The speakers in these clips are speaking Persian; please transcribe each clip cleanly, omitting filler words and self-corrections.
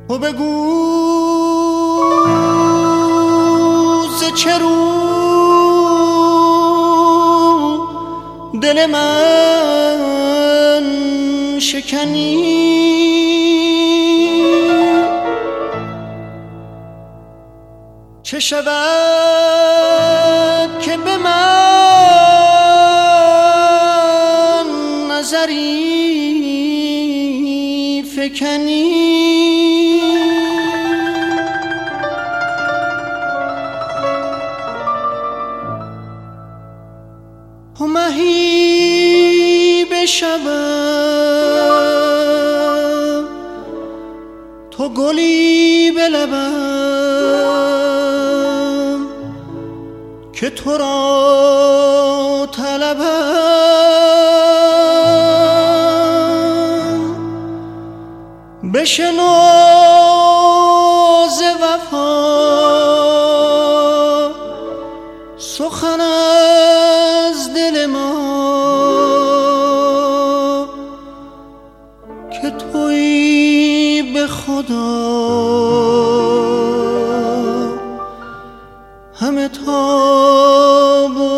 و بگو ز چه رو دل من شکنی، چه شود که به من نظری فکنی. و مهی بشبم تو گلی به لبم که تو را طلبم. بشنو ز وفا سخن از دل ما که تویی به خدا همه تاب و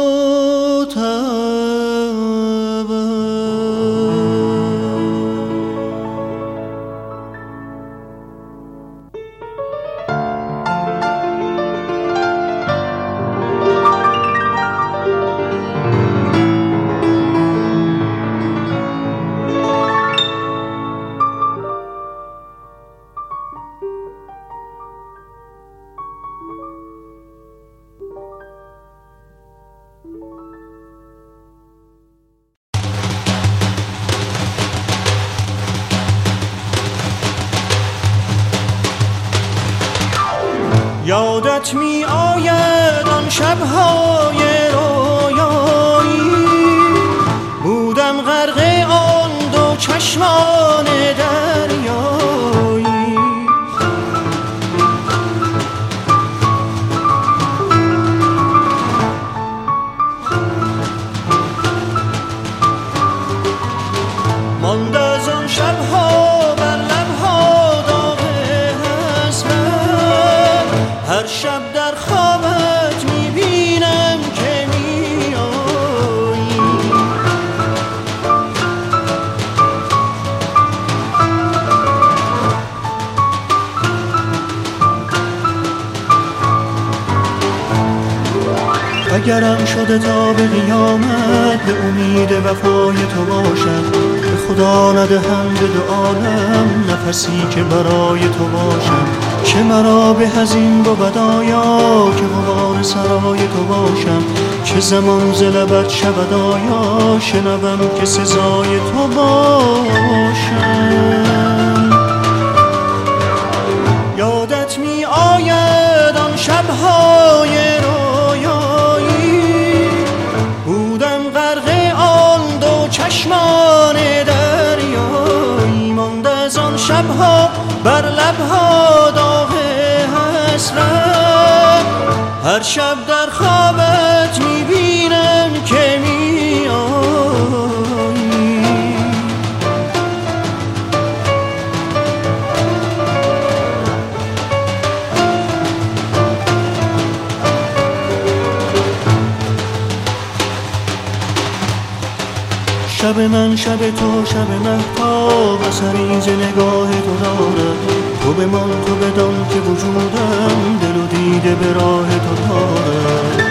یادت می آید آن شب‌های رویایی، بودم غرق آن دو چشمان دریایی. ماند از آن شب‌ها بر لب‌ها داغ حسرت، هر شب در خوابت میبینم که میایی. اگرم شده تا به قیامت به امید وفای تو باشم، به خدا ندهم به دو عالم نفسی که برای تو باشم. چه مرا به هزین بود آیا که غبار سرای تو باشم، چه زمان ز لبت شود آیا شنوم که سزای تو باشم. یادت می آید آن شب‌های رویایی، بودم غرق آن دو چشمان دریایی. ماند از آن شب‌ها بر لب‌ها داغ حسرت، هر شب در خوابت میبینم که میایی. شب من شب تو شب مهتاب اثری ز نگاه تو دارد. تو بمان تو بدان که وجودم دل و دیده به راه تو دارد.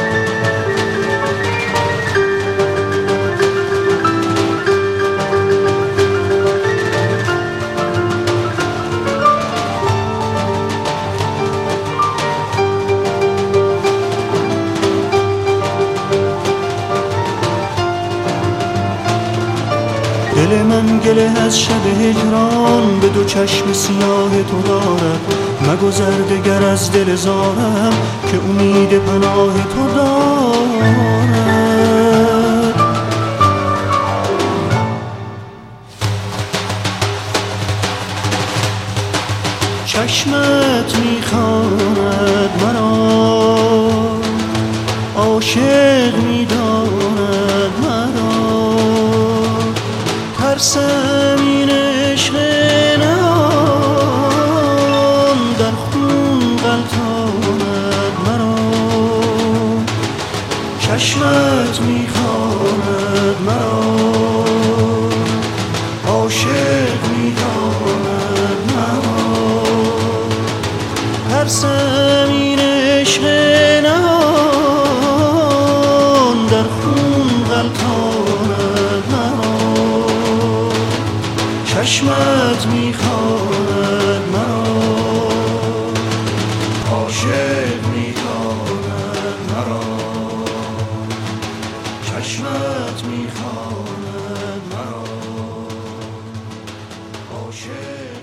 دل من گله از شب هجران به دو چشم سیاه تو دارد. مگذر دگر از دل زارم که امید پناه تو دارد. چشمت میخواند مرا، عاشق میداند مرا، ترسم این عشق نهانی چشمت میخواند مرا، عاشق میخواند مرا، چشمت میخواند مرا، عاشق